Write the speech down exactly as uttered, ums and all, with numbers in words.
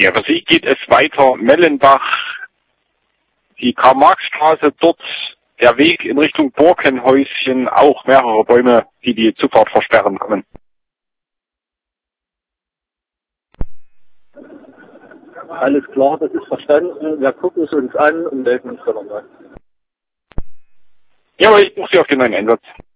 Ja, für Sie geht es weiter. Mellenbach, die Karl-Marx-Straße, dort der Weg in Richtung Borkenhäuschen, auch mehrere Bäume, die die Zufahrt versperren kommen. Alles klar, das ist verstanden. Wir gucken es uns an und melden uns dann nochmal. Ja, aber ich buche Sie auf den neuen Einsatz.